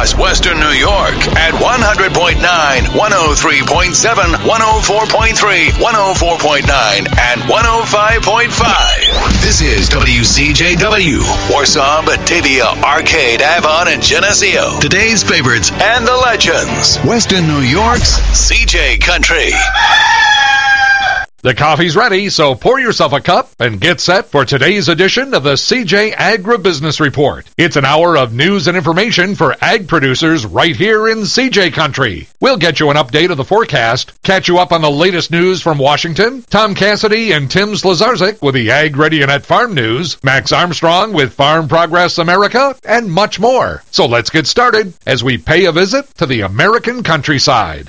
across Western New York at 100.9, 103.7, 104.3, 104.9, and 105.5. This is WCJW, Warsaw, Batavia, Arcade, Avon, and Geneseo. Today's favorites and the legends. Western New York's CJ Country. The coffee's ready, so pour yourself a cup and get set for today's edition of the CJ Agribusiness Report. It's an hour of news and information for ag producers right here in CJ Country. We'll get you an update of the forecast, catch you up on the latest news from Washington, Tom Cassidy and Tim Slazarczyk with the Ag Ready and at Farm News, Max Armstrong with Farm Progress America, and much more. So let's get started as we pay a visit to the American countryside.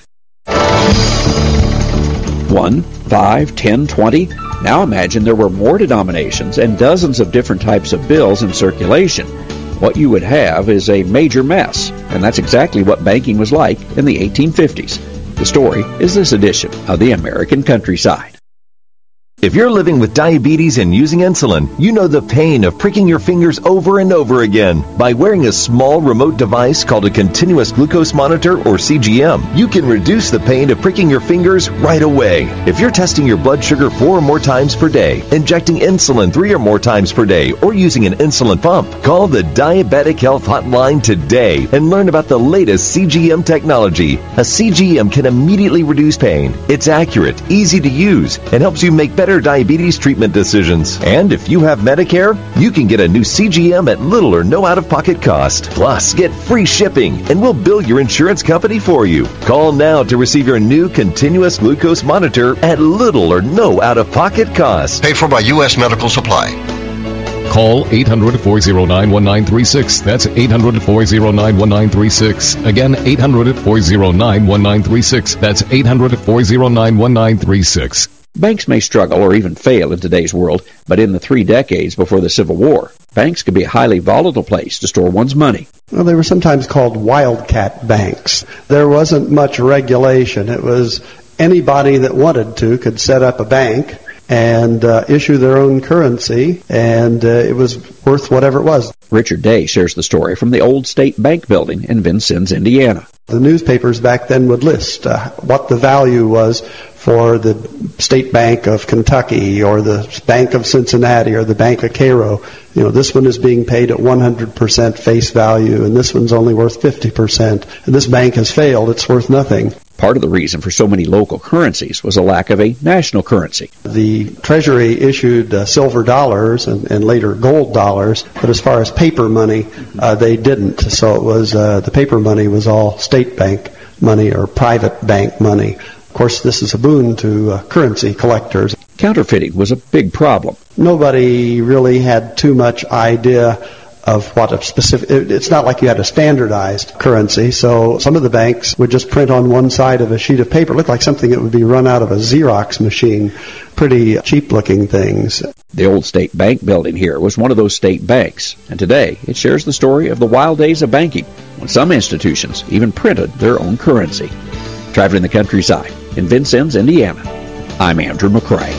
1, 5, 10, 20. Now imagine there were more denominations and dozens of different types of bills in circulation. What you would have is a major mess, and that's exactly what banking was like in the 1850s. The story is this edition of the American Countryside. If you're living with diabetes and using insulin, you know the pain of pricking your fingers over and over again. By wearing a small remote device called a continuous glucose monitor, or CGM, you can reduce the pain of pricking your fingers right away. If you're testing your blood sugar 4 or more times per day, injecting insulin 3 or more times per day, or using an insulin pump, call the Diabetic Health Hotline today and learn about the latest CGM technology. A CGM can immediately reduce pain. It's accurate, easy to use, and helps you make better diabetes treatment decisions. And if you have Medicare, you can get a new CGM at little or no out-of-pocket cost. Plus, get free shipping, and we'll bill your insurance company for you. Call now to receive your new continuous glucose monitor at little or no out-of-pocket cost. Paid for by U.S. Medical Supply. Call 800-409-1936. That's 800-409-1936. Again, 800-409-1936. That's 800-409-1936. Banks may struggle or even fail in today's world, but in the 3 decades before the Civil War, banks could be a highly volatile place to store one's money. Well, they were sometimes called wildcat banks. There wasn't much regulation. It was anybody that wanted to could set up a bank and issue their own currency, and it was worth whatever it was. Richard Day shares the story from the old State Bank building in Vincennes, Indiana. The newspapers back then would list what the value was for the State Bank of Kentucky or the Bank of Cincinnati or the Bank of Cairo. You know, this one is being paid at 100% face value, and this one's only worth 50%. And this bank has failed. It's worth nothing. Part of the reason for so many local currencies was a lack of a national currency. The Treasury issued silver dollars and later gold dollars, but as far as paper money, they didn't. So it was the paper money was all state bank money or private bank money. Of course, this is a boon to currency collectors. Counterfeiting was a big problem. Nobody really had too much idea of what a specific, it's not like you had a standardized currency, so some of the banks would just print on one side of a sheet of paper. It looked like something that would be run out of a Xerox machine. Pretty cheap-looking things. The old State Bank building here was one of those state banks, and today it shares the story of the wild days of banking, when some institutions even printed their own currency. Traveling the countryside in Vincennes, Indiana, I'm Andrew McCrae.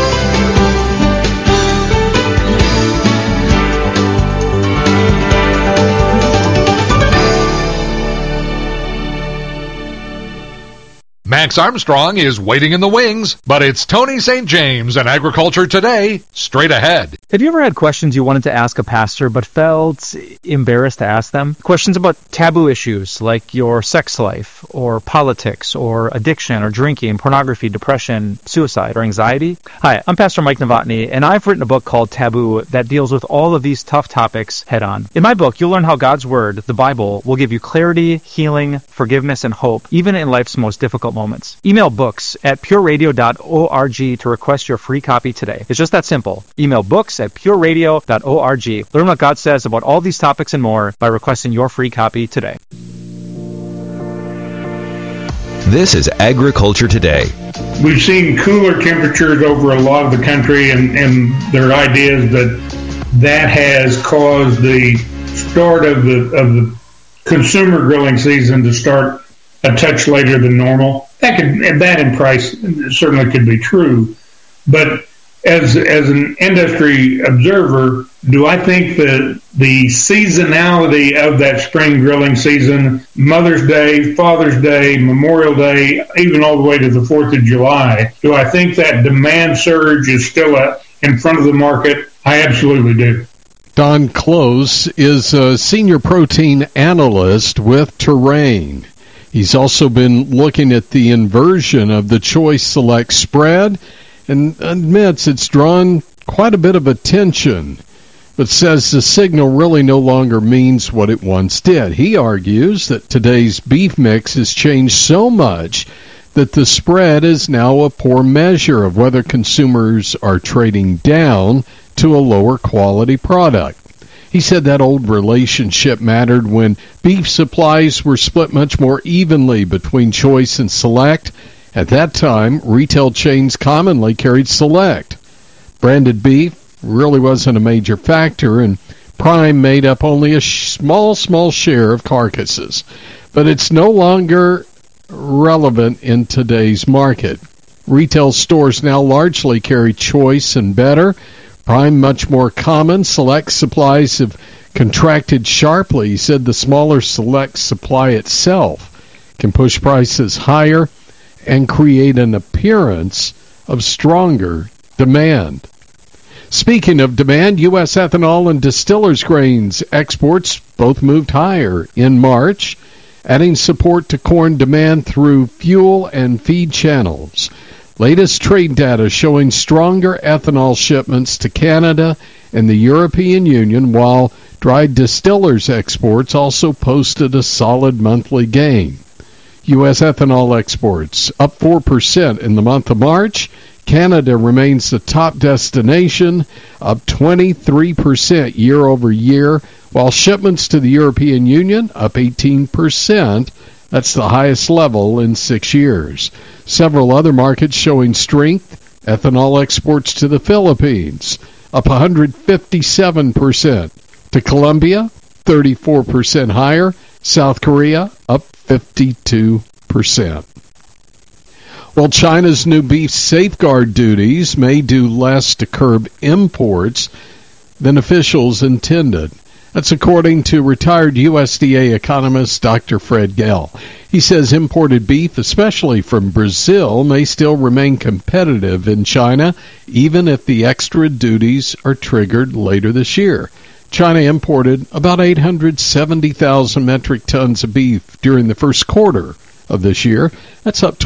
Max Armstrong is waiting in the wings, but it's Tony St. James and Agriculture Today, straight ahead. Have you ever had questions you wanted to ask a pastor but felt embarrassed to ask them? Questions about taboo issues like your sex life, or politics, or addiction, or drinking, pornography, depression, suicide, or anxiety? Hi, I'm Pastor Mike Novotny, and I've written a book called Taboo that deals with all of these tough topics head on. In my book, you'll learn how God's Word, the Bible, will give you clarity, healing, forgiveness, and hope, even in life's most difficult moments. Email books at pureradio.org to request your free copy today. It's just that simple. Email books at pureradio.org. Learn what God says about all these topics and more by requesting your free copy today. This is Agriculture Today. We've seen cooler temperatures over a lot of the country, and there are ideas that has caused the start of the consumer grilling season to start a touch later than normal. That in price certainly could be true, but as an industry observer, Do I think that the seasonality of that spring grilling season, Mother's Day, Father's Day, Memorial Day, even all the way to the 4th of July, do I think that demand surge is still in front of the market? I absolutely do. Don Close is a senior protein analyst with Terrain. He's also been looking at the inversion of the Choice Select spread and admits it's drawn quite a bit of attention, but says the signal really no longer means what it once did. He argues that today's beef mix has changed so much that the spread is now a poor measure of whether consumers are trading down to a lower quality product. He said that old relationship mattered when beef supplies were split much more evenly between Choice and Select. At that time, retail chains commonly carried Select. Branded beef really wasn't a major factor, and Prime made up only a small share of carcasses. But it's no longer relevant in today's market. Retail stores now largely carry Choice and Better. Prime much more common. Select supplies have contracted sharply. He said the smaller Select supply itself can push prices higher and create an appearance of stronger demand. Speaking of demand, U.S. ethanol and distillers grains exports both moved higher in March, adding support to corn demand through fuel and feed channels. Latest trade data showing stronger ethanol shipments to Canada and the European Union, while dried distillers exports also posted a solid monthly gain. U.S. ethanol exports up 4% in the month of March. Canada remains the top destination, up 23% year over year, while shipments to the European Union up 18%. That's the highest level in 6 years. Several other markets showing strength. Ethanol exports to the Philippines up 157%. To Colombia, 34% higher. South Korea up 52%. Well, China's new beef safeguard duties may do less to curb imports than officials intended. That's according to retired USDA economist Dr. Fred Gell. He says imported beef, especially from Brazil, may still remain competitive in China, even if the extra duties are triggered later this year. China imported about 870,000 metric tons of beef during the first quarter of this year. That's up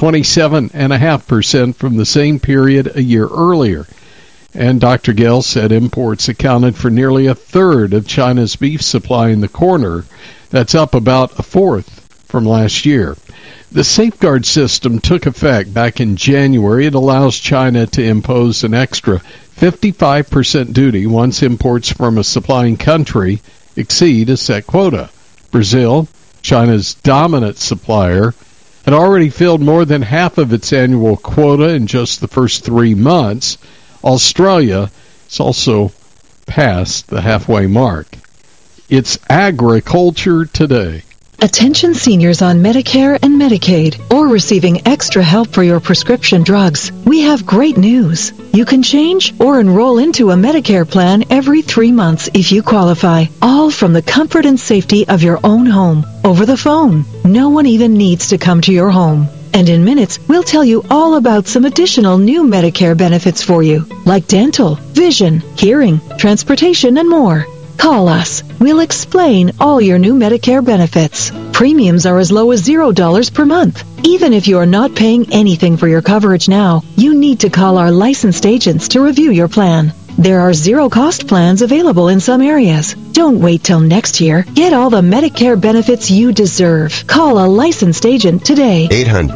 27.5% from the same period a year earlier. And Dr. Gell said imports accounted for nearly a third of China's beef supply in the quarter. That's up about a fourth from last year. The safeguard system took effect back in January. It allows China to impose an extra 55% duty once imports from a supplying country exceed a set quota. Brazil, China's dominant supplier, had already filled more than half of its annual quota in just the first 3 months. Australia has also passed the halfway mark. It's Agriculture Today. Attention seniors on Medicare and Medicaid or receiving extra help for your prescription drugs. We have great news. You can change or enroll into a Medicare plan every 3 months if you qualify, all from the comfort and safety of your own home, over the phone. No one even needs to come to your home. And in minutes, we'll tell you all about some additional new Medicare benefits for you, like dental, vision, hearing, transportation, and more. Call us. We'll explain all your new Medicare benefits. Premiums are as low as $0 per month. Even if you are not paying anything for your coverage now, you need to call our licensed agents to review your plan. There are zero-cost plans available in some areas. Don't wait till next year. Get all the Medicare benefits you deserve. Call a licensed agent today.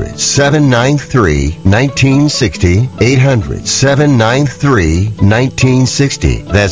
800-793-1960. 800-793-1960. That's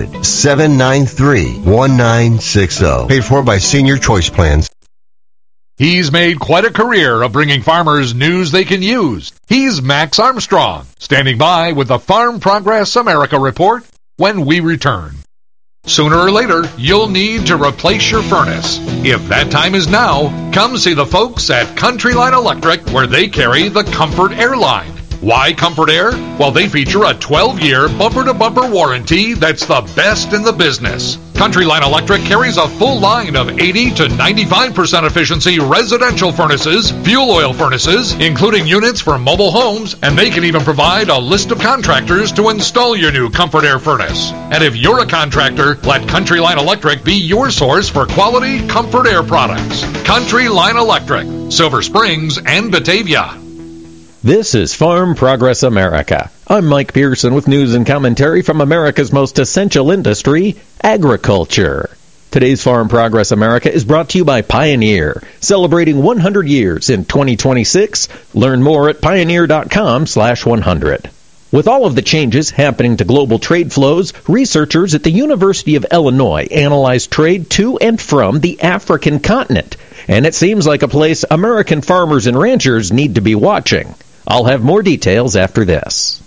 800-793-1960. Paid for by Senior Choice Plans. He's made quite a career of bringing farmers news they can use. He's Max Armstrong, standing by with the Farm Progress America Report when we return. Sooner or later, you'll need to replace your furnace. If that time is now, come see the folks at Country Line Electric, where they carry the Comfort Airline. Why Comfort Air? Well, they feature a 12-year bumper-to-bumper warranty that's the best in the business. CountryLine Electric carries a full line of 80 to 95% efficiency residential furnaces, fuel oil furnaces, including units for mobile homes, and they can even provide a list of contractors to install your new Comfort Air furnace. And if you're a contractor, let CountryLine Electric be your source for quality Comfort Air products. CountryLine Electric, Silver Springs and Batavia. This is Farm Progress America. I'm Mike Pearson with news and commentary from America's most essential industry, agriculture. Today's Farm Progress America is brought to you by Pioneer, celebrating 100 years in 2026. Learn more at pioneer.com/100. With all of the changes happening to global trade flows, researchers at the University of Illinois analyzed trade to and from the African continent. And it seems like a place American farmers and ranchers need to be watching. I'll have more details after this.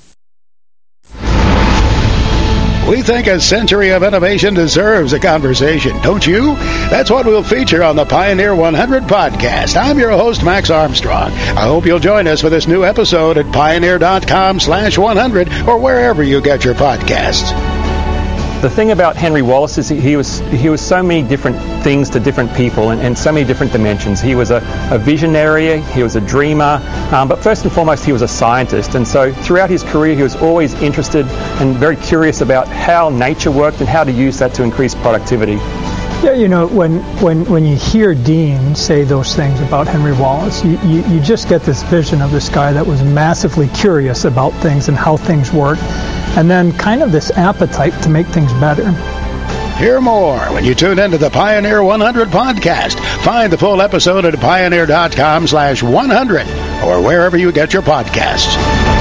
We think a century of innovation deserves a conversation, don't you? That's what we'll feature on the Pioneer 100 podcast. I'm your host, Max Armstrong. I hope you'll join us for this new episode at pioneer.com/100 or wherever you get your podcasts. The thing about Henry Wallace is he was so many different things to different people and so many different dimensions. He was a visionary, he was a dreamer, but first and foremost he was a scientist. And so throughout his career he was always interested and very curious about how nature worked and how to use that to increase productivity. Yeah, you know, when you hear Dean say those things about Henry Wallace, you just get this vision of this guy that was massively curious about things and how things work, and then kind of this appetite to make things better. Hear more when you tune into the Pioneer 100 podcast. Find the full episode at pioneer.com/100 or wherever you get your podcasts.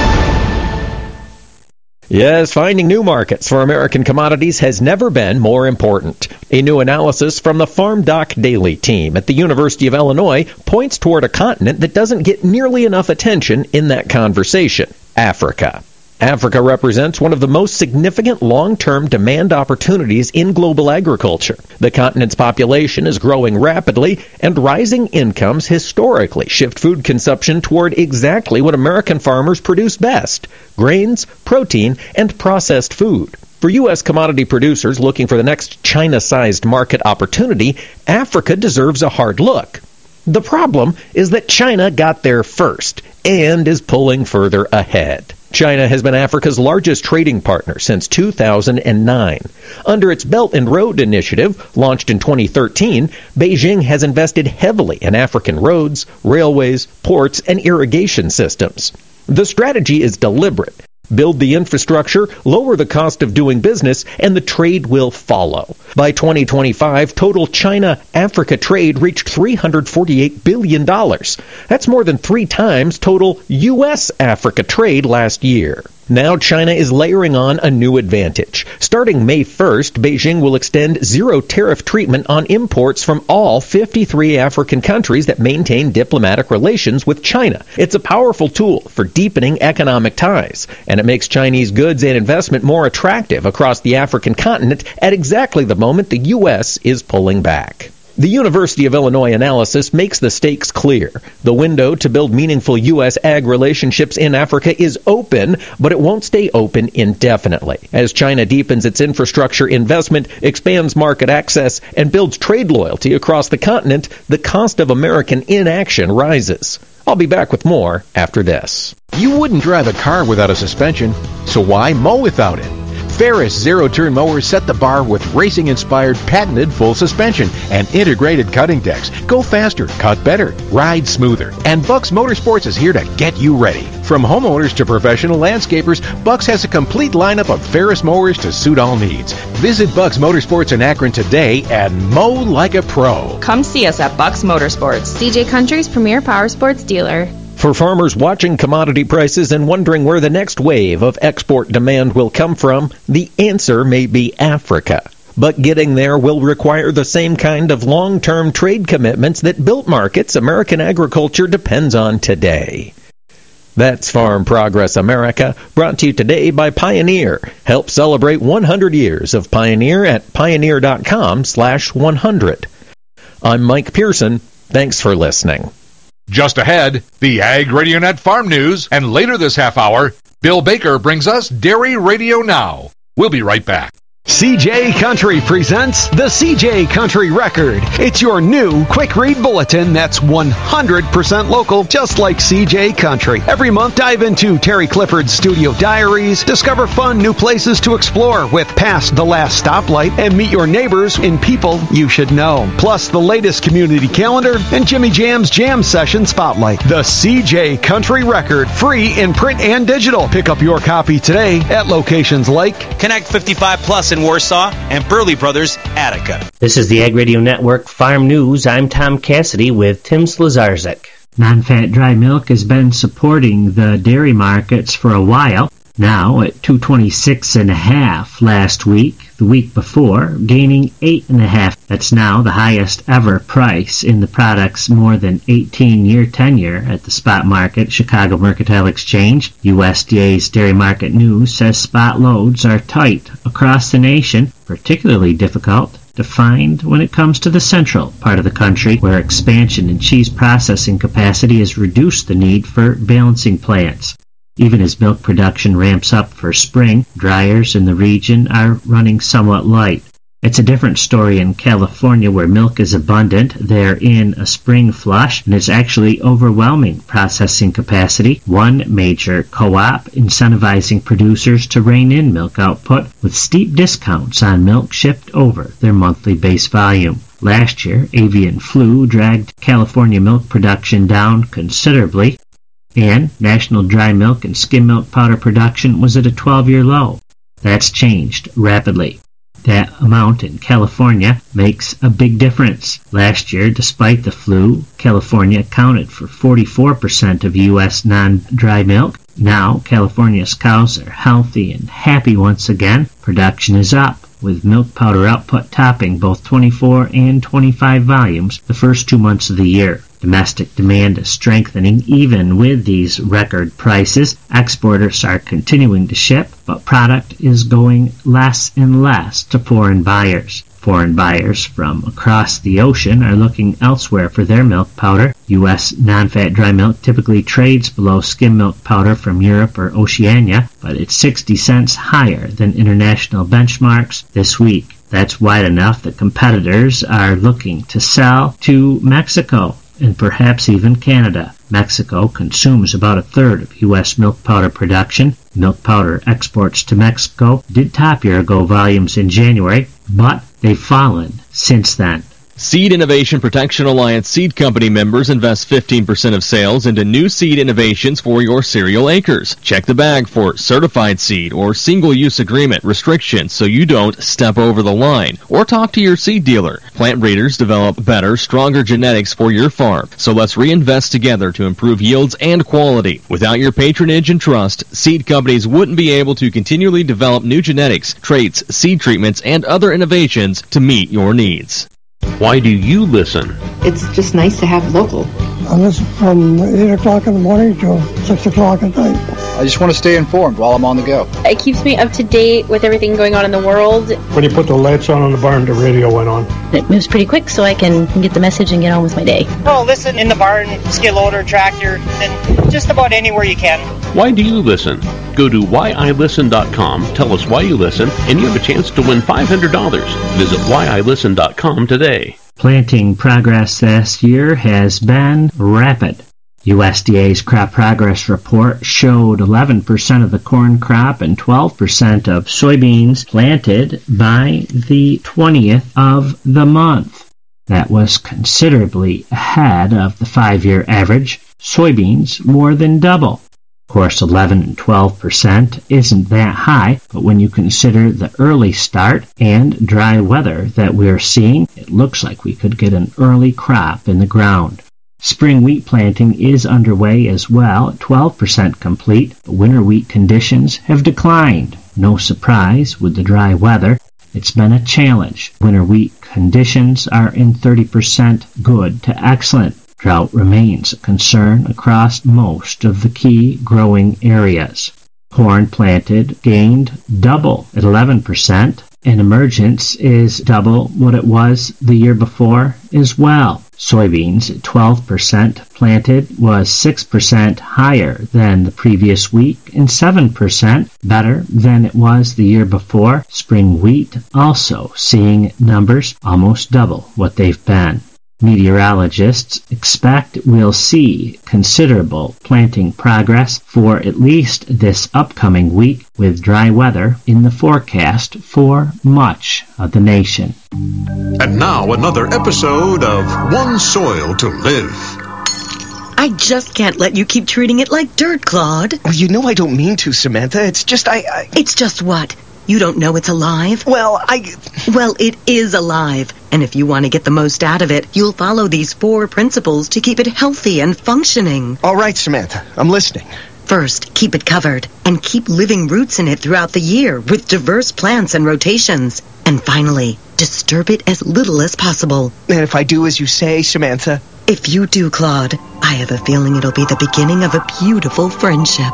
Yes, finding new markets for American commodities has never been more important. A new analysis from the Farm Doc Daily team at the University of Illinois points toward a continent that doesn't get nearly enough attention in that conversation: Africa. Africa represents one of the most significant long-term demand opportunities in global agriculture. The continent's population is growing rapidly, and rising incomes historically shift food consumption toward exactly what American farmers produce best: grains, protein, and processed food. For U.S. commodity producers looking for the next China-sized market opportunity, Africa deserves a hard look. The problem is that China got there first and is pulling further ahead. China has been Africa's largest trading partner since 2009. Under its Belt and Road Initiative, launched in 2013, Beijing has invested heavily in African roads, railways, ports, and irrigation systems. The strategy is deliberate. Build the infrastructure, lower the cost of doing business, and the trade will follow. By 2025, total China-Africa trade reached $348 billion. That's more than 3 times total U.S.-Africa trade last year. Now China is layering on a new advantage. Starting May 1st, Beijing will extend zero tariff treatment on imports from all 53 African countries that maintain diplomatic relations with China. It's a powerful tool for deepening economic ties, and it makes Chinese goods and investment more attractive across the African continent at exactly the moment the U.S. is pulling back. The University of Illinois analysis makes the stakes clear. The window to build meaningful U.S. ag relationships in Africa is open, but it won't stay open indefinitely. As China deepens its infrastructure investment, expands market access, and builds trade loyalty across the continent, the cost of American inaction rises. I'll be back with more after this. You wouldn't drive a car without a suspension, so why mow without it? Ferris zero-turn mowers set the bar with racing-inspired patented full suspension and integrated cutting decks. Go faster, cut better, ride smoother. And Bucks Motorsports is here to get you ready. From homeowners to professional landscapers, Bucks has a complete lineup of Ferris mowers to suit all needs. Visit Bucks Motorsports in Akron today and mow like a pro. Come see us at Bucks Motorsports, CJ Country's premier power sports dealer. For farmers watching commodity prices and wondering where the next wave of export demand will come from, the answer may be Africa. But getting there will require the same kind of long-term trade commitments that built markets American agriculture depends on today. That's Farm Progress America, brought to you today by Pioneer. Help celebrate 100 years of Pioneer at pioneer.com/100. I'm Mike Pearson. Thanks for listening. Just ahead, the Ag RadioNet Farm News, and later this half hour, Bill Baker brings us Dairy Radio Now. We'll be right back. CJ Country presents the CJ Country Record. It's your new quick read bulletin that's 100% local, just like CJ Country. Every month, dive into Terry Clifford's studio diaries, discover fun new places to explore with Past the Last Stoplight, and meet your neighbors and people you should know. Plus, the latest community calendar and Jimmy Jam's Jam Session Spotlight. The CJ Country Record, free in print and digital. Pick up your copy today at locations like Connect 55 Plus in Warsaw and Burley Brothers, Attica. This is the Ag Radio Network Farm News. I'm Tom Cassidy with Tim Slazarczyk. Non-fat dry milk has been supporting the dairy markets for a while. Now at $226.5 last week, the week before, gaining 8.5. That's now the highest ever price in the product's more than 18-year tenure at the spot market, Chicago Mercantile Exchange. USDA's Dairy Market News says spot loads are tight across the nation, particularly difficult to find when it comes to the central part of the country, where expansion in cheese processing capacity has reduced the need for balancing plants. Even as milk production ramps up for spring, dryers in the region are running somewhat light. It's a different story in California, where milk is abundant. They're in a spring flush, and it's actually overwhelming processing capacity. One major co-op incentivizing producers to rein in milk output with steep discounts on milk shipped over their monthly base volume. Last year, avian flu dragged California milk production down considerably, and national dry milk and skim milk powder production was at a 12-year low. That's changed rapidly. That amount in California makes a big difference. Last year, despite the flu, California accounted for 44% of U.S. non-dry milk. Now, California's cows are healthy and happy once again. Production is up, with milk powder output topping both 24 and 25 volumes the first 2 months of the year. Domestic demand is strengthening even with these record prices. Exporters are continuing to ship, but product is going less and less to foreign buyers. Foreign buyers from across the ocean are looking elsewhere for their milk powder. U.S. non-fat dry milk typically trades below skim milk powder from Europe or Oceania, but it's 60 cents higher than international benchmarks this week. That's wide enough that competitors are looking to sell to Mexico and perhaps even Canada. Mexico consumes about a third of U.S. milk powder production. Milk powder exports to Mexico did top year-ago volumes in January, but they've fallen since then. Seed Innovation Protection Alliance Seed Company members invest 15% of sales into new seed innovations for your cereal acres. Check the bag for certified seed or single-use agreement restrictions so you don't step over the line. Or talk to your seed dealer. Plant breeders develop better, stronger genetics for your farm. So let's reinvest together to improve yields and quality. Without your patronage and trust, seed companies wouldn't be able to continually develop new genetics, traits, seed treatments, and other innovations to meet your needs. Why do you listen? It's just nice to have local. I listen from 8 o'clock in the morning till 6 o'clock at night. I just want to stay informed while I'm on the go. It keeps me up to date with everything going on in the world. When you put the lights on in the barn, the radio went on. It moves pretty quick, so I can get the message and get on with my day. Oh, listen in the barn, skid loader, tractor, and just about anywhere you can. Why do you listen? Go to whyilisten.com, tell us why you listen, and you have a chance to win $500. Visit whyilisten.com today. Planting progress this year has been rapid. USDA's Crop Progress Report showed 11% of the corn crop and 12% of soybeans planted by the 20th of the month. That was considerably ahead of the 5-year average. Soybeans more than double. Of course, 11 and 12% isn't that high, but when you consider the early start and dry weather that we're seeing, it looks like we could get an early crop in the ground. Spring wheat planting is underway as well, at 12% complete, but winter wheat conditions have declined. No surprise with the dry weather. It's been a challenge. Winter wheat conditions are in 30% good to excellent. Drought remains a concern across most of the key growing areas. Corn planted gained double at 11%. and emergence is double what it was the year before as well. Soybeans, 12% planted, was 6% higher than the previous week and 7% better than it was the year before. Spring wheat also seeing numbers almost double what they've been. Meteorologists expect we'll see considerable planting progress for at least this upcoming week, with dry weather in the forecast for much of the nation. And now another episode of One Soil to Live. I just can't let you keep treating it like dirt, Claude. Oh, you know I don't mean to, Samantha. It's just It's just what? You don't know it's alive? Well, it is alive. And if you want to get the most out of it, you'll follow these 4 principles to keep it healthy and functioning. All right, Samantha. I'm listening. First, keep it covered and keep living roots in it throughout the year with diverse plants and rotations. And finally, disturb it as little as possible. And if I do as you say, Samantha? If you do, Claude, I have a feeling it'll be the beginning of a beautiful friendship.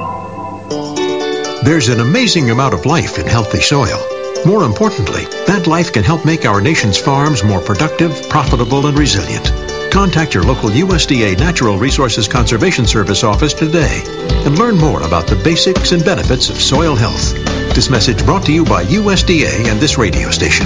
There's an amazing amount of life in healthy soil. More importantly, that life can help make our nation's farms more productive, profitable, and resilient. Contact your local USDA Natural Resources Conservation Service office today and learn more about the basics and benefits of soil health. This message brought to you by USDA and this radio station.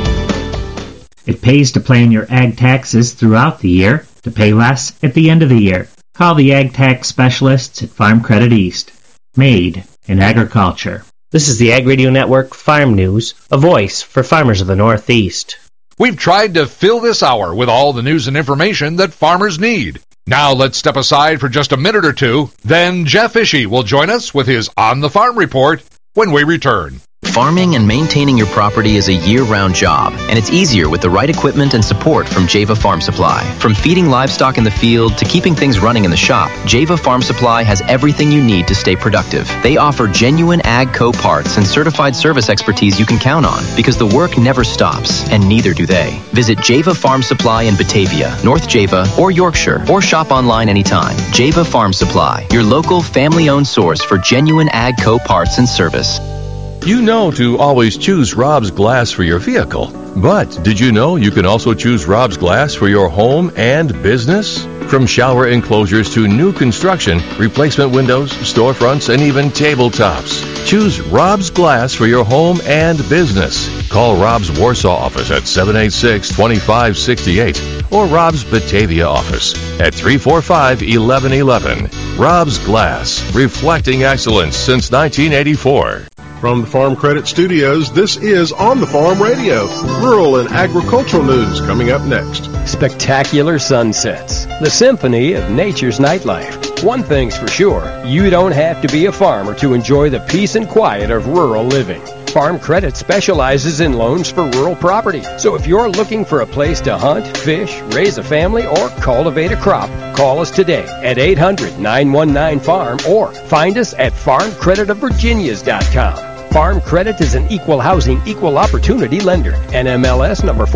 It pays to plan your ag taxes throughout the year to pay less at the end of the year. Call the ag tax specialists at Farm Credit East. Made in agriculture. This is the Ag Radio Network Farm News, a voice for farmers of the Northeast. We've tried to fill this hour with all the news and information that farmers need. Now let's step aside for just a minute or two. Then Jeff Ishii will join us with his On the Farm report when we return. Farming and maintaining your property is a year-round job, and it's easier with the right equipment and support from Java Farm Supply. From feeding livestock in the field to keeping things running in the shop, Java Farm Supply has everything you need to stay productive. They offer genuine AGCO parts and certified service expertise you can count on, because the work never stops, and neither do they. Visit Java Farm Supply in Batavia, North Java, or Yorkshire, or shop online anytime. Java Farm Supply, your local family-owned source for genuine AGCO parts and service. You know to always choose Rob's Glass for your vehicle. But did you know you can also choose Rob's Glass for your home and business? From shower enclosures to new construction, replacement windows, storefronts, and even tabletops. Choose Rob's Glass for your home and business. Call Rob's Warsaw office at 786-2568 or Rob's Batavia office at 345-1111. Rob's Glass, reflecting excellence since 1984. From the Farm Credit Studios, this is On the Farm Radio. Rural and agricultural news coming up next. Spectacular sunsets. The symphony of nature's nightlife. One thing's for sure, you don't have to be a farmer to enjoy the peace and quiet of rural living. Farm Credit specializes in loans for rural property. So if you're looking for a place to hunt, fish, raise a family, or cultivate a crop, call us today at 800-919-FARM or find us at farmcreditofvirginias.com. Farm Credit is an equal housing, equal opportunity lender. NMLS number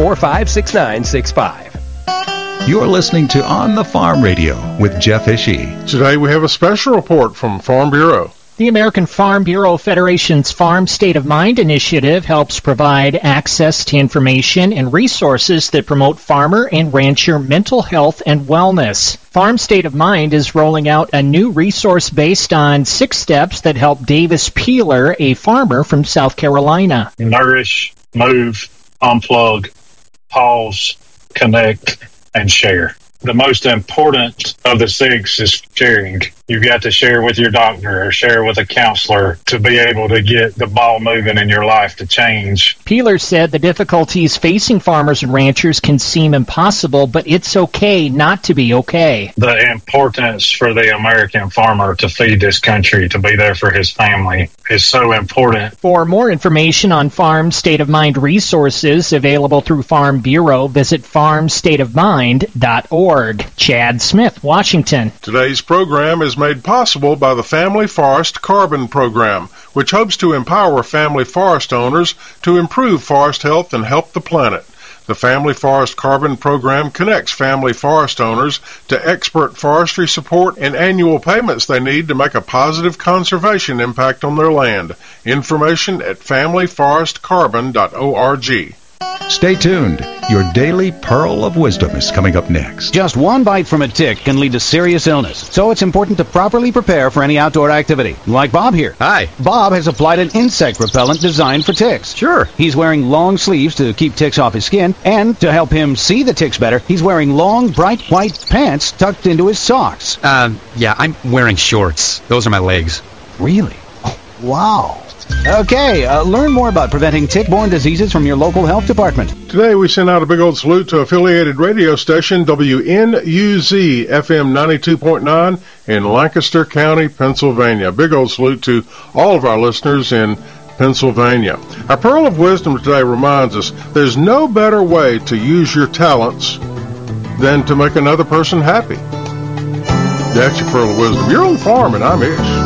456965. You're listening to On the Farm Radio with Jeff Ishii. Today we have a special report from Farm Bureau. The American Farm Bureau Federation's Farm State of Mind initiative helps provide access to information and resources that promote farmer and rancher mental health and wellness. Farm State of Mind is rolling out a new resource based on 6 steps that help Davis Peeler, a farmer from South Carolina. Nourish, move, unplug, pause, connect, and share. The most important of the 6 is sharing. You've got to share with your doctor or share with a counselor to be able to get the ball moving in your life to change. Peeler said the difficulties facing farmers and ranchers can seem impossible, but it's okay not to be okay. The importance for the American farmer to feed this country, to be there for his family, is so important. For more information on Farm State of Mind resources available through Farm Bureau, visit farmstateofmind.org. Chad Smith, Washington. Today's program is made possible by the Family Forest Carbon Program, which hopes to empower family forest owners to improve forest health and help the planet. The Family Forest Carbon Program connects family forest owners to expert forestry support and annual payments they need to make a positive conservation impact on their land. Information at familyforestcarbon.org. Stay tuned. Your daily pearl of wisdom is coming up next. Just one bite from a tick can lead to serious illness, so it's important to properly prepare for any outdoor activity. Like Bob here. Hi. Bob has applied an insect repellent designed for ticks. Sure. He's wearing long sleeves to keep ticks off his skin, and to help him see the ticks better, he's wearing long, bright white pants tucked into his socks. Yeah, I'm wearing shorts. Those are my legs. Really? Oh, wow. Okay, learn more about preventing tick-borne diseases from your local health department. Today we send out a big old salute to affiliated radio station WNUZ FM 92.9 in Lancaster County, Pennsylvania. Big old salute to all of our listeners in Pennsylvania. Our pearl of wisdom today reminds us there's no better way to use your talents than to make another person happy. That's your pearl of wisdom. You're on the farm and I'm Ish.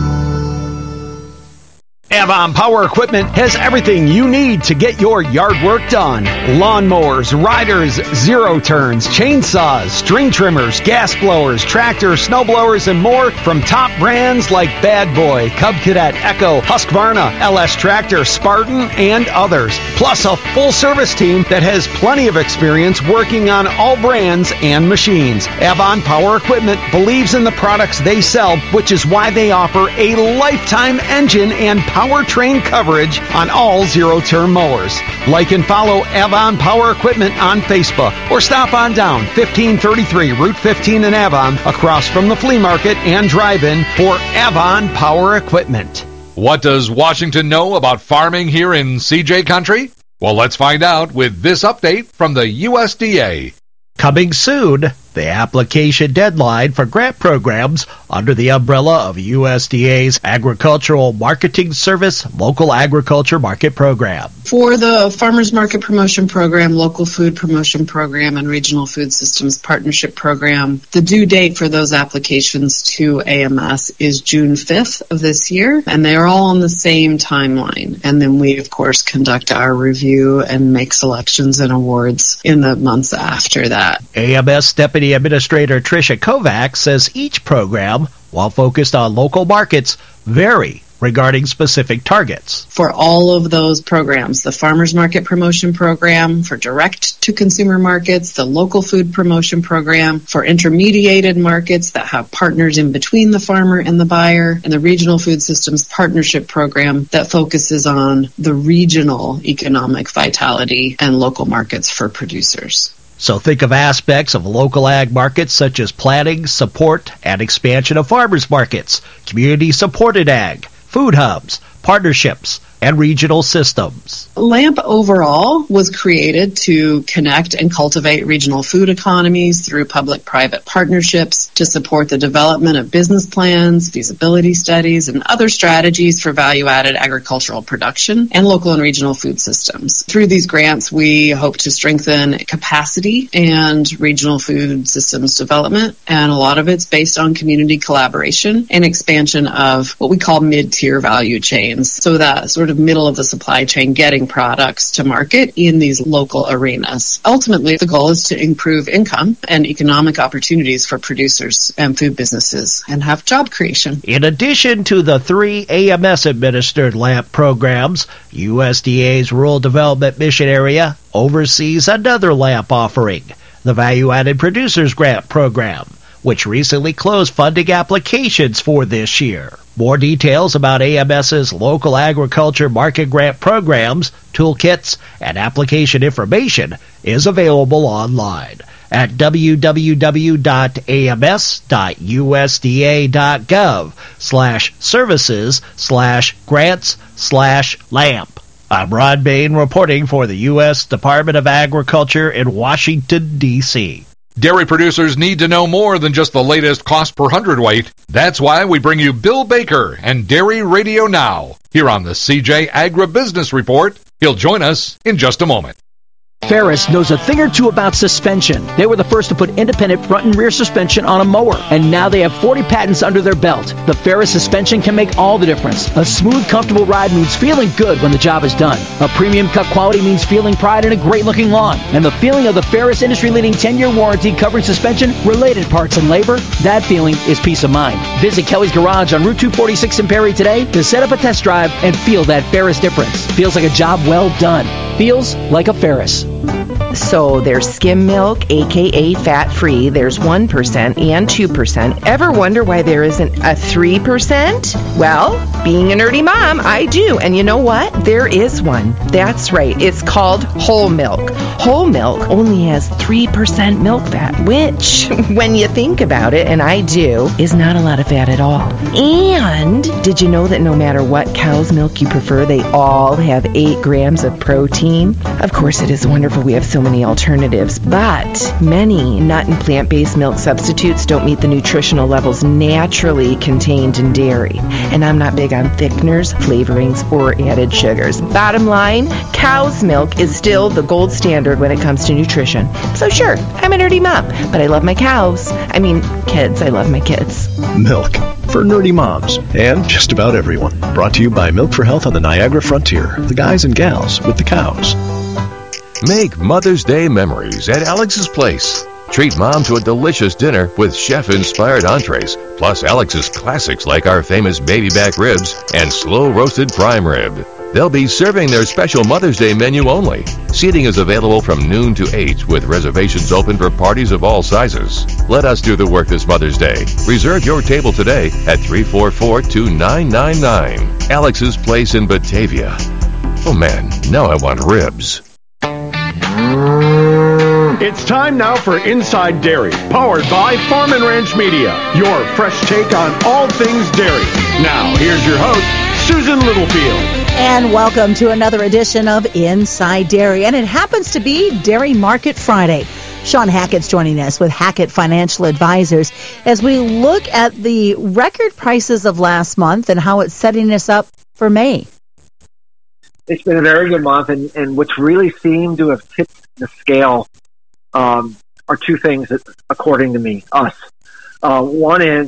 Avon Power Equipment has everything you need to get your yard work done. Lawnmowers, riders, zero turns, chainsaws, string trimmers, gas blowers, tractors, snow blowers, and more from top brands like Bad Boy, Cub Cadet, Echo, Husqvarna, LS Tractor, Spartan, and others. Plus a full service team that has plenty of experience working on all brands and machines. Avon Power Equipment believes in the products they sell, which is why they offer a lifetime engine and powertrain coverage on all zero-turn mowers. Like and follow Avon Power Equipment on Facebook or stop on down 1533 Route 15 in Avon across from the flea market and drive-in for Avon Power Equipment. What does Washington know about farming here in CJ country? Well, let's find out with this update from the USDA. Coming soon, the application deadline for grant programs under the umbrella of USDA's Agricultural Marketing Service Local Agriculture Market Program. For the Farmers Market Promotion Program, Local Food Promotion Program, and Regional Food Systems Partnership Program, the due date for those applications to AMS is June 5th of this year, and they are all on the same timeline. And then we, of course, conduct our review and make selections and awards in the months after that. AMS Deputy Administrator Tricia Kovacs says each program, while focused on local markets, vary regarding specific targets. For all of those programs, the Farmers Market Promotion Program for direct-to-consumer markets, the Local Food Promotion Program for intermediated markets that have partners in between the farmer and the buyer, and the Regional Food Systems Partnership Program that focuses on the regional economic vitality and local markets for producers. So think of aspects of local ag markets such as planning, support, and expansion of farmers markets, community-supported ag, food hubs, partnerships, and regional systems. LAMP overall was created to connect and cultivate regional food economies through public-private partnerships to support the development of business plans, feasibility studies, and other strategies for value-added agricultural production and local and regional food systems. Through these grants, we hope to strengthen capacity and regional food systems development, and a lot of it's based on community collaboration and expansion of what we call mid-tier value chains, so that sort of middle of the supply chain getting products to market in these local arenas. Ultimately, the goal is to improve income and economic opportunities for producers and food businesses and have job creation. In addition to the 3 AMS-administered LAMP programs, USDA's Rural Development Mission Area oversees another LAMP offering, the Value-Added Producers Grant Program, which recently closed funding applications for this year. More details about AMS's local agriculture market grant programs, toolkits, and application information is available online at www.ams.usda.gov/services/grants/LAMP. I'm Ron Bain reporting for the U.S. Department of Agriculture in Washington, D.C. Dairy producers need to know more than just the latest cost per hundredweight. That's why we bring you Bill Baker and Dairy Radio Now here on the CJ Agribusiness Report. He'll join us in just a moment. Ferris knows a thing or two about suspension. They were the first to put independent front and rear suspension on a mower, and now they have 40 patents under their belt. The Ferris suspension can make all the difference. A smooth, comfortable ride means feeling good when the job is done. A premium cut quality means feeling pride in a great-looking lawn. And the feeling of the Ferris industry-leading 10-year warranty covering suspension, related parts, and labor, that feeling is peace of mind. Visit Kelly's Garage on Route 246 in Perry today to set up a test drive and feel that Ferris difference. Feels like a job well done. Feels like a Ferris. So there's skim milk, aka fat-free. There's 1% and 2%. Ever wonder why there isn't a 3%? Well, being a nerdy mom, I do. And you know what? There is one. That's right. It's called whole milk. Whole milk only has 3% milk fat, which, when you think about it, and I do, is not a lot of fat at all. And did you know that no matter what cow's milk you prefer, they all have 8 grams of protein? Of course, it is wonderful we have so many alternatives, but many nut and plant-based milk substitutes don't meet the nutritional levels naturally contained in dairy. And I'm not big on thickeners, flavorings, or added sugars. Bottom line, cow's milk is still the gold standard when it comes to nutrition. So sure, I'm a nerdy mom, but I love my cows. I mean, kids. I love my kids. Milk for nerdy moms and just about everyone. Brought to you by Milk for Health on the Niagara Frontier. The guys and gals with the cows. Make Mother's Day memories at Alex's Place. Treat Mom to a delicious dinner with chef-inspired entrees, plus Alex's classics like our famous baby back ribs and slow-roasted prime rib. They'll be serving their special Mother's Day menu only. Seating is available from noon to 8 with reservations open for parties of all sizes. Let us do the work this Mother's Day. Reserve your table today at 344-2999. Alex's Place in Batavia. Oh man, now I want ribs. It's time now for Inside Dairy, powered by Farm and Ranch Media, your fresh take on all things dairy. Now, here's your host, Susan Littlefield. And welcome to another edition of Inside Dairy, and it happens to be Dairy Market Friday. Sean Hackett's joining us with Hackett Financial Advisors as we look at the record prices of last month and how it's setting us up for May. It's been a very good month, and what's really seemed to have tipped the scale are two things, that, according to me, us. One is,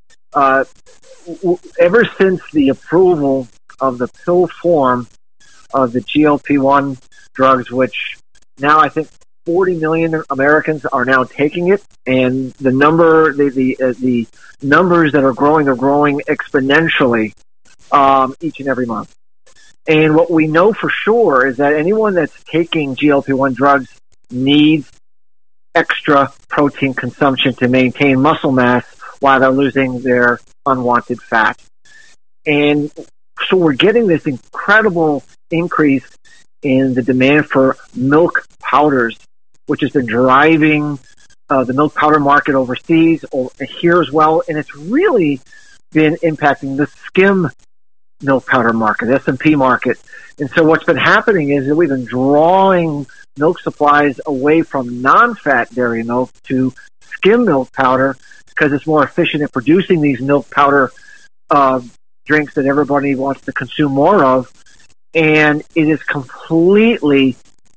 ever since the approval of the pill form of the GLP-1 drugs, which now I think 40 million Americans are now taking it, and the numbers that are growing exponentially each and every month. And what we know for sure is that anyone that's taking GLP-1 drugs needs extra protein consumption to maintain muscle mass while they're losing their unwanted fat. And so we're getting this incredible increase in the demand for milk powders, which has been driving the milk powder market overseas or here as well. And it's really been impacting the skim milk powder market, S&P market. And so what's been happening is that we've been drawing milk supplies away from non-fat dairy milk to skim milk powder because it's more efficient at producing these milk powder drinks that everybody wants to consume more of. And it is completely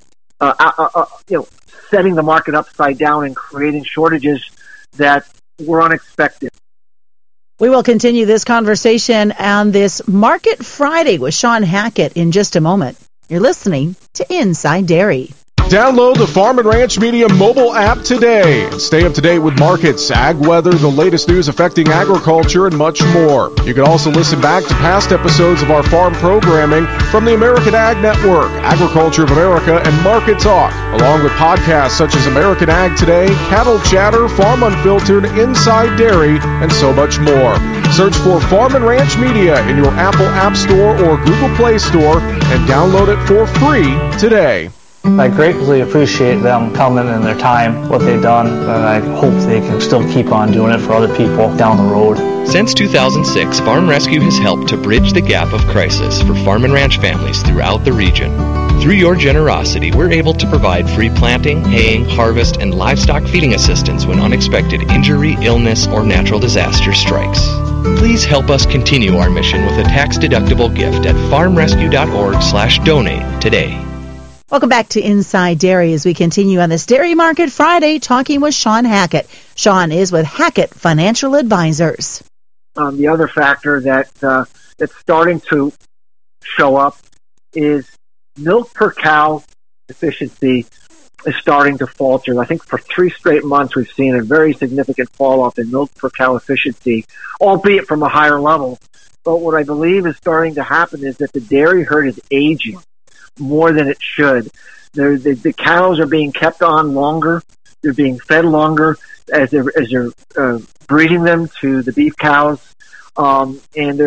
setting the market upside down and creating shortages that were unexpected. We will continue this conversation on this Market Friday with Sean Hackett in just a moment. You're listening to Inside Dairy. Download the Farm and Ranch Media mobile app today and stay up to date with markets, ag weather, the latest news affecting agriculture, and much more. You can also listen back to past episodes of our farm programming from the American Ag Network, Agriculture of America, and Market Talk, along with podcasts such as American Ag Today, Cattle Chatter, Farm Unfiltered, Inside Dairy, and so much more. Search for Farm and Ranch Media in your Apple App Store or Google Play Store and download it for free today. I greatly appreciate them coming and their time, what they've done, and I hope they can still keep on doing it for other people down the road. Since 2006, Farm Rescue has helped to bridge the gap of crisis for farm and ranch families throughout the region. Through your generosity, we're able to provide free planting, haying, harvest, and livestock feeding assistance when unexpected injury, illness, or natural disaster strikes. Please help us continue our mission with a tax-deductible gift at farmrescue.org/donate today. Welcome back to Inside Dairy as we continue on this Dairy Market Friday talking with Sean Hackett. Sean is with Hackett Financial Advisors. The other factor that's starting to show up is milk per cow efficiency is starting to falter. I think for 3 straight months we've seen a very significant fall off in milk per cow efficiency, albeit from a higher level. But what I believe is starting to happen is that the dairy herd is aging more than it should. The cows are being kept on longer. They're being fed longer as they're breeding them to the beef cows, and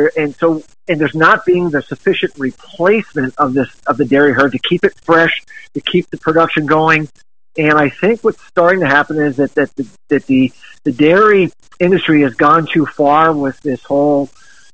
there's not being the sufficient replacement of the dairy herd to keep it fresh, to keep the production going. And I think what's starting to happen is that the dairy industry has gone too far with this whole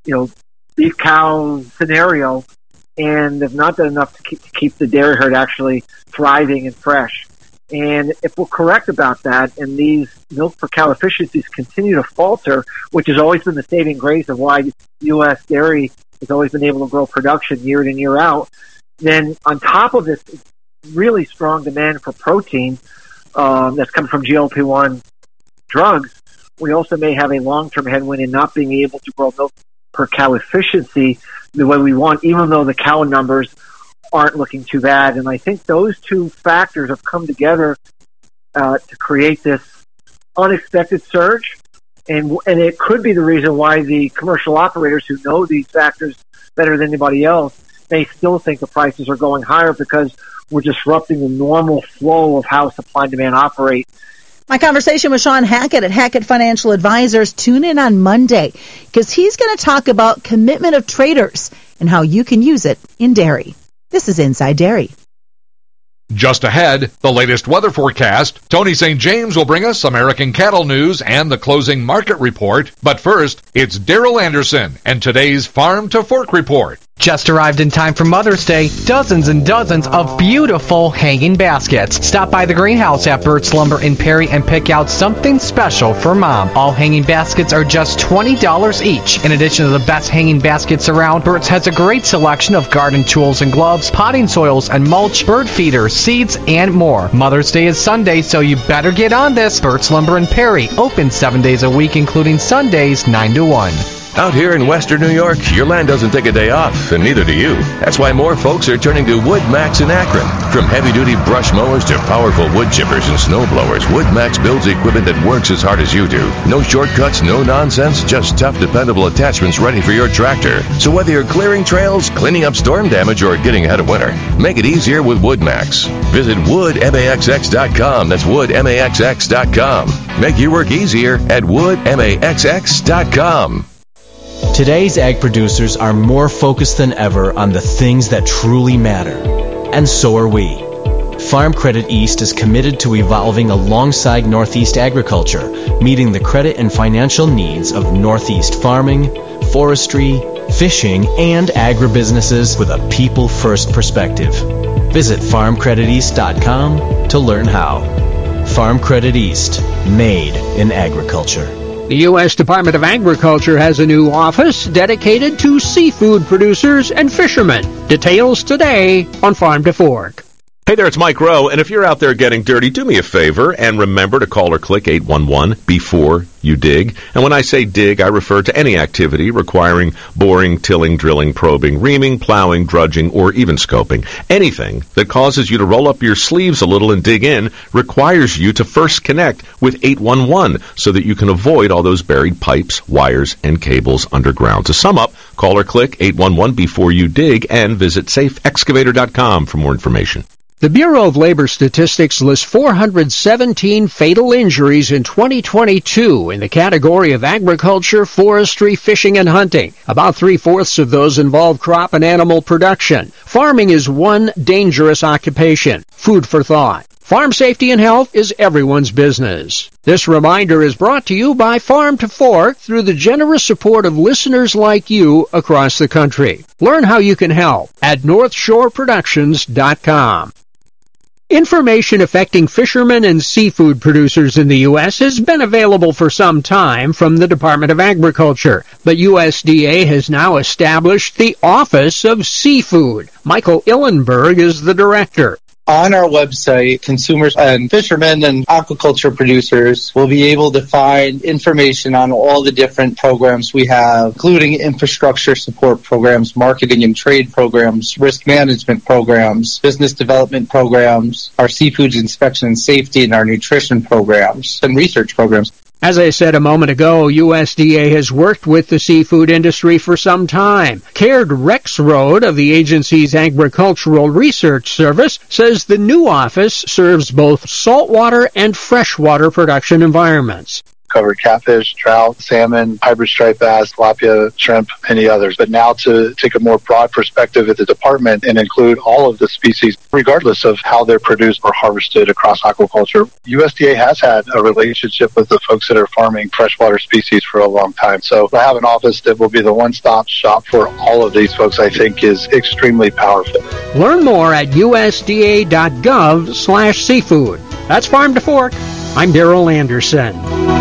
beef cow scenario, and they've not done enough to keep the dairy herd actually thriving and fresh. And if we're correct about that, and these milk per cow efficiencies continue to falter, which has always been the saving grace of why U.S. dairy has always been able to grow production year in and year out, then on top of this really strong demand for protein that's coming from GLP-1 drugs, we also may have a long-term headwind in not being able to grow milk per cow efficiency the way we want, even though the cow numbers aren't looking too bad. And I think those two factors have come together to create this unexpected surge. And it could be the reason why the commercial operators who know these factors better than anybody else, they still think the prices are going higher because we're disrupting the normal flow of how supply and demand operate. My conversation with Sean Hackett at Hackett Financial Advisors. Tune in on Monday because he's going to talk about commitment of traders and how you can use it in dairy. This is Inside Dairy. Just ahead, the latest weather forecast. Tony St. James will bring us American cattle news and the closing market report. But first, it's Daryl Anderson and today's Farm to Fork report. Just arrived in time for Mother's Day. Dozens and dozens of beautiful hanging baskets. Stop by the greenhouse at Burt's Lumber in Perry and pick out something special for Mom. All hanging baskets are just $20 each. In addition to the best hanging baskets around, Burt's has a great selection of garden tools and gloves, potting soils and mulch, bird feeders, seeds, and more. Mother's Day is Sunday, so you better get on this. Burt's Lumber in Perry, open 7 days a week, including Sundays 9 to 1. Out here in western New York, your land doesn't take a day off, and neither do you. That's why more folks are turning to Wood Max in Akron. From heavy-duty brush mowers to powerful wood chippers and snow blowers, Wood Max builds equipment that works as hard as you do. No shortcuts, no nonsense, just tough, dependable attachments ready for your tractor. So whether you're clearing trails, cleaning up storm damage, or getting ahead of winter, make it easier with Wood Max. Visit woodmaxx.com. That's woodmaxx.com. Make your work easier at woodmaxx.com. Today's ag producers are more focused than ever on the things that truly matter. And so are we. Farm Credit East is committed to evolving alongside Northeast agriculture, meeting the credit and financial needs of Northeast farming, forestry, fishing, and agribusinesses with a people-first perspective. Visit farmcrediteast.com to learn how. Farm Credit East, made in agriculture. The U.S. Department of Agriculture has a new office dedicated to seafood producers and fishermen. Details today on Farm to Fork. Hey there, it's Mike Rowe, and if you're out there getting dirty, do me a favor and remember to call or click 811 before you dig. And when I say dig, I refer to any activity requiring boring, tilling, drilling, probing, reaming, plowing, drudging, or even scoping. Anything that causes you to roll up your sleeves a little and dig in requires you to first connect with 811 so that you can avoid all those buried pipes, wires, and cables underground. To sum up, call or click 811 before you dig and visit safeexcavator.com for more information. The Bureau of Labor Statistics lists 417 fatal injuries in 2022 in the category of agriculture, forestry, fishing, and hunting. About 3/4 of those involve crop and animal production. Farming is one dangerous occupation. Food for thought. Farm safety and health is everyone's business. This reminder is brought to you by Farm to Fork through the generous support of listeners like you across the country. Learn how you can help at NorthshoreProductions.com. Information affecting fishermen and seafood producers in the U.S. has been available for some time from the Department of Agriculture, but USDA has now established the Office of Seafood. Michael Illenberg is the director. On our website, consumers and fishermen and aquaculture producers will be able to find information on all the different programs we have, including infrastructure support programs, marketing and trade programs, risk management programs, business development programs, our seafood inspection and safety, and our nutrition programs and research programs. As I said a moment ago, USDA has worked with the seafood industry for some time. Caird Rexroad of the agency's Agricultural Research Service says the new office serves both saltwater and freshwater production environments. Covered catfish, trout, salmon, hybrid striped bass, tilapia, shrimp, many others. But now to take a more broad perspective at the department and include all of the species, regardless of how they're produced or harvested across aquaculture. USDA has had a relationship with the folks that are farming freshwater species for a long time. So to have an office that will be the one-stop shop for all of these folks, I think, is extremely powerful. Learn more at usda.gov/seafood. That's Farm to Fork. I'm Darrell Anderson.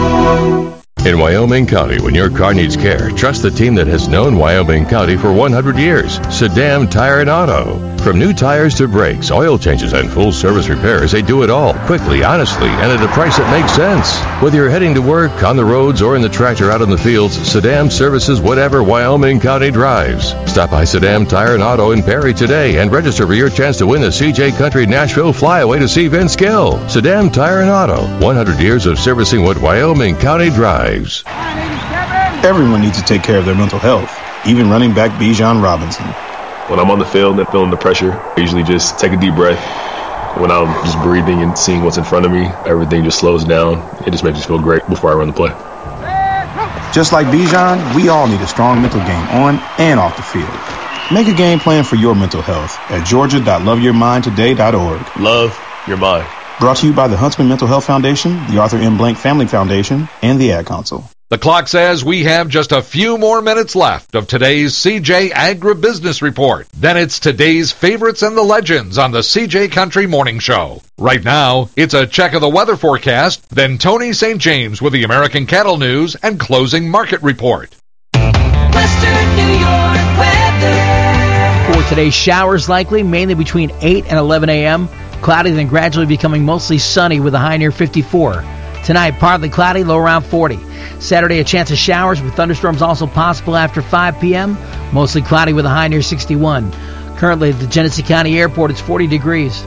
In Wyoming County, when your car needs care, trust the team that has known Wyoming County for 100 years, Saddam Tire and Auto. From new tires to brakes, oil changes, and full-service repairs, they do it all, quickly, honestly, and at a price that makes sense. Whether you're heading to work, on the roads, or in the tractor out in the fields, Saddam services whatever Wyoming County drives. Stop by Saddam Tire and Auto in Perry today and register for your chance to win the CJ Country Nashville Flyaway to see Vince Gill. Saddam Tire and Auto, 100 years of servicing what Wyoming County drives. Everyone needs to take care of their mental health, even running back Bijan Robinson. When I'm on the field and feeling the pressure, I usually just take a deep breath. When I'm just breathing and seeing what's in front of me, everything just slows down. It just makes me feel great before I run the play. Just like Bijan, we all need a strong mental game on and off the field. Make a game plan for your mental health at georgia.loveyourmindtoday.org. Love your mind. Brought to you by the Huntsman Mental Health Foundation, the Arthur M. Blank Family Foundation, and the Ad Council. The clock says we have just a few more minutes left of today's CJ Agribusiness Report. Then it's today's favorites and the legends on the CJ Country Morning Show. Right now, it's a check of the weather forecast, then Tony St. James with the American Cattle News and closing market report. Western New York weather. For today, showers likely, mainly between 8 and 11 a.m. Cloudy, then gradually becoming mostly sunny with a high near 54. Tonight, partly cloudy, low around 40. Saturday, a chance of showers with thunderstorms also possible after 5 p.m. Mostly cloudy with a high near 61. Currently at the Genesee County Airport, it's 40 degrees.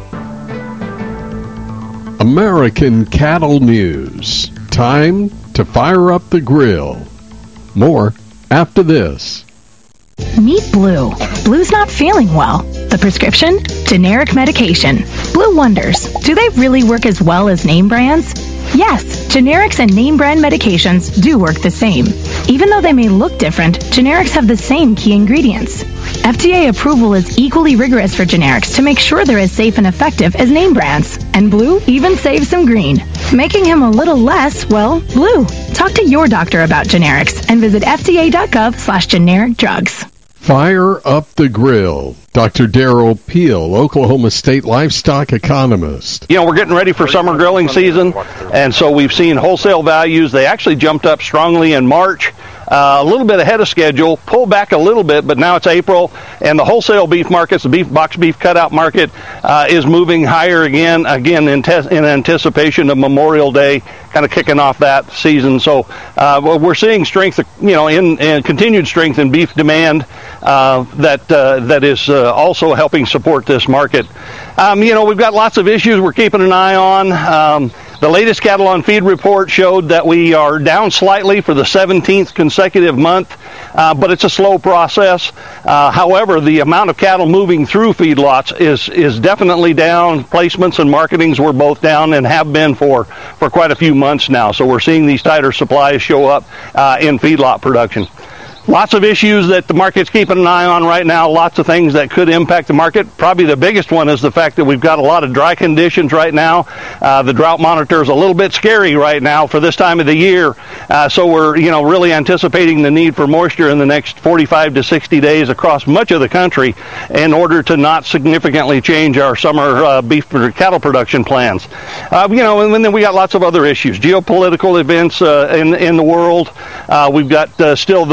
American Cattle News. Time to fire up the grill. More after this. Meet Blue. Blue's not feeling well. The prescription? Generic medication. Blue wonders, do they really work as well as name brands? Yes, generics and name brand medications do work the same. Even though they may look different, generics have the same key ingredients. FDA approval is equally rigorous for generics to make sure they're as safe and effective as name brands. And Blue even saves some green, making him a little less, well, blue. Talk to your doctor about generics and visit fda.gov/generic drugs. Fire up the grill. Dr. Darrell Peel, Oklahoma State livestock economist. You know, we're getting ready for summer grilling season, and so we've seen wholesale values. They actually jumped up strongly in March, a little bit ahead of schedule, pulled back a little bit, but now it's April, and the wholesale beef markets, the box beef cutout market, is moving higher again in anticipation of Memorial Day, kind of kicking off that season. So we're seeing strength, in continued strength in beef demand that is also helping support this market. We've got lots of issues we're keeping an eye on. The latest cattle on feed report showed that we are down slightly for the 17th consecutive month, but it's a slow process. However, the amount of cattle moving through feedlots is definitely down. Placements and marketings were both down and have been for quite a few months now. So we're seeing these tighter supplies show up in feedlot production. Lots of issues that the market's keeping an eye on right now, lots of things that could impact the market. Probably the biggest one is the fact that we've got a lot of dry conditions right now. The drought monitor is a little bit scary right now for this time of the year. So we're, really anticipating the need for moisture in the next 45 to 60 days across much of the country in order to not significantly change our summer beef cattle production plans. And then we got lots of other issues, geopolitical events in the world. We've got still the Mexican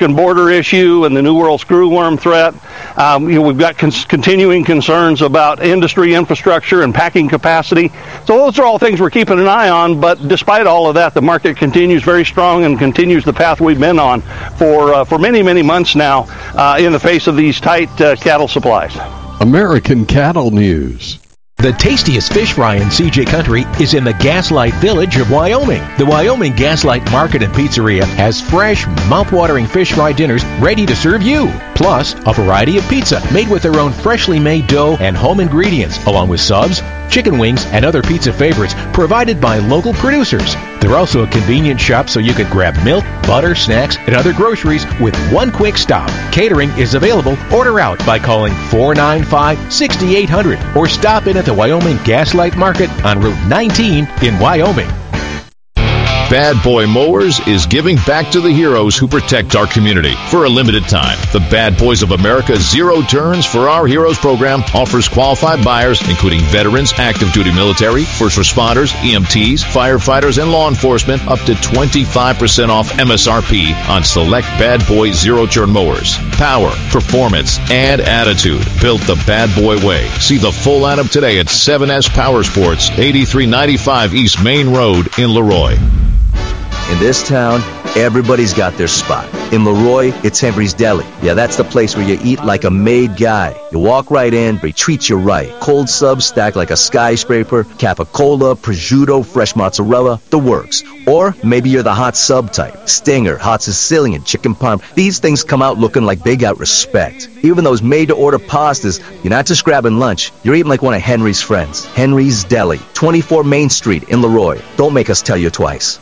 Mexican border issue and the New World screwworm threat. We've got continuing concerns about industry infrastructure and packing capacity. So those are all things we're keeping an eye on, but despite all of that, the market continues very strong and continues the path we've been on for many, many months now in the face of these tight cattle supplies. American Cattle News. The tastiest fish fry in CJ Country is in the Gaslight Village of Wyoming. The Wyoming Gaslight Market and Pizzeria has fresh, mouth-watering fish fry dinners ready to serve you. Plus, a variety of pizza made with their own freshly made dough and home ingredients, along with subs, chicken wings, and other pizza favorites provided by local producers. They're also a convenient shop so you could grab milk, butter, snacks, and other groceries with one quick stop. Catering is available. Order out by calling 495-6800 or stop in at the Wyoming Gaslight Market on Route 19 in Wyoming. Bad Boy Mowers is giving back to the heroes who protect our community. For a limited time, the Bad Boys of America Zero Turns for Our Heroes program offers qualified buyers, including veterans, active duty military, first responders, EMTs, firefighters, and law enforcement, up to 25% off MSRP on select Bad Boy Zero Turn mowers. Power, performance, and attitude built the Bad Boy way. See the full lineup today at 7S Power Sports, 8395 East Main Road in Leroy. In this town, everybody's got their spot. In Leroy, it's Henry's Deli. Yeah, that's the place where you eat like a made guy. You walk right in, they treat you right. Cold subs stacked like a skyscraper, capicola, prosciutto, fresh mozzarella, the works. Or maybe you're the hot sub type. Stinger, hot Sicilian, chicken parm. These things come out looking like they got respect. Even those made-to-order pastas, you're not just grabbing lunch. You're eating like one of Henry's friends. Henry's Deli, 24 Main Street in Leroy. Don't make us tell you twice.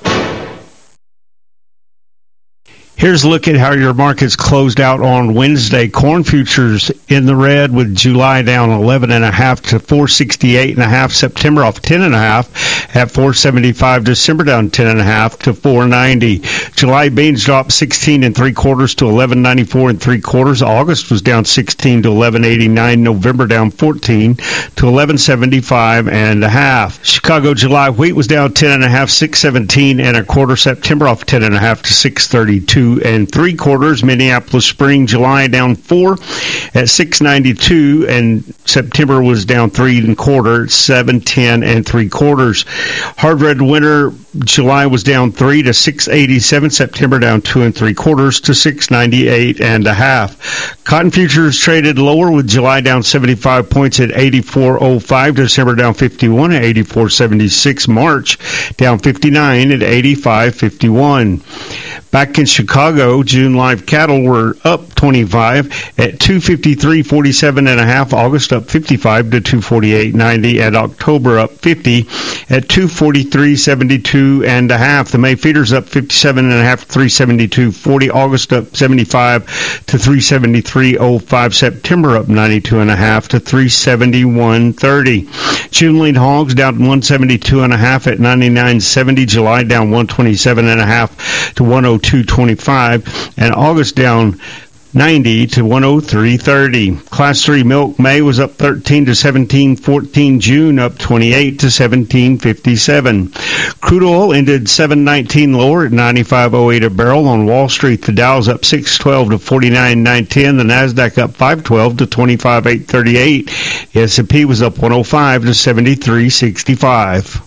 Here's a look at how your markets closed out on Wednesday. Corn futures in the red with July down 11.5 to 468.5. September off 10.5 at 475. December down 10.5 to 490. July beans dropped 16 3/4 to 11.94 3/4. August was down 16 to 11.89. November down 14 to 11.75.5. Chicago July wheat was down 10.5, 617 1/4. September off 10.5 to 632 3/4. Minneapolis Spring July down 4 at 692, and September was down 3 1/4, 710 3/4. Hard red winter July was down 3 to 687. September down 2 3/4 to 698.5. Cotton futures traded lower with July down 75 points at 84.05. December down 51 at 84.76. March down 59 at 85.51. Back in Chicago, June live cattle were up 25 at 253.47.5. August up 55 to 248.90. And October up 50 at 243.72.5. The May feeders up 57.5 to 372.40. August up 75 to 373.05. September up 92.5 to 371.30. June lean hogs down 172.5 at 99.70. July down 127.5 to 102.25, and August down 90 to 103.30. Class 3 milk May was up 13 to 17.14. June up 28 to 17.57. Crude oil ended 7.19 lower at 95.08 a barrel on Wall Street. The Dow's up 6.12 to 49.910. The Nasdaq up 5.12 to 25.838. The S&P was up 105 to 73.65.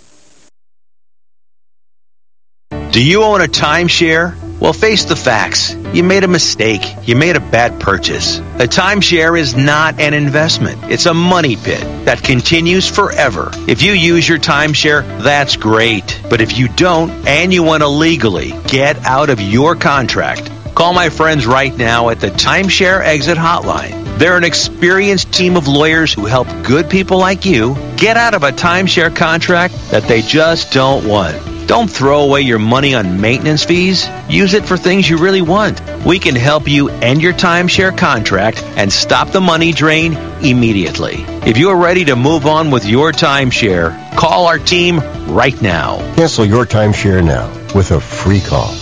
Do you own a timeshare? Well, face the facts. You made a mistake. You made a bad purchase. A timeshare is not an investment. It's a money pit that continues forever. If you use your timeshare, that's great. But if you don't, and you want to legally get out of your contract, call my friends right now at the Timeshare Exit Hotline. They're an experienced team of lawyers who help good people like you get out of a timeshare contract that they just don't want. Don't throw away your money on maintenance fees. Use it for things you really want. We can help you end your timeshare contract and stop the money drain immediately. If you're ready to move on with your timeshare, call our team right now. Cancel your timeshare now with a free call.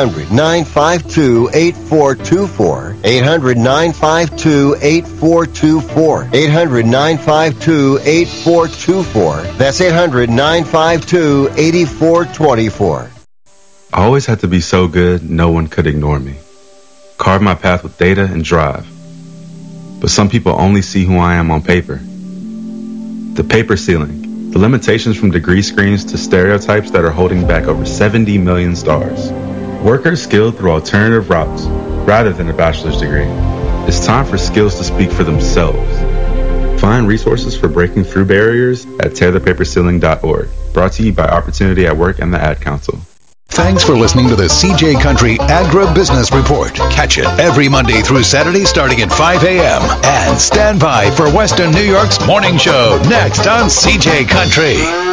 800-952-8424. 800-952-8424. 800-952-8424. That's 800-952-8424. I always had to be so good, no one could ignore me. carve my path with data and drive. But some people only see who I am on paper. The paper ceiling, the limitations from degree screens to stereotypes that are holding back over 70 million stars. Workers skilled through alternative routes rather than a bachelor's degree. It's time for skills to speak for themselves. Find resources for breaking through barriers at tearthepaperceiling.org. Brought to you by Opportunity at Work and the Ad Council. Thanks for listening to the CJ Country Agribusiness Report. Catch it every Monday through Saturday starting at 5 a.m. And stand by for Western New York's morning show next on CJ Country.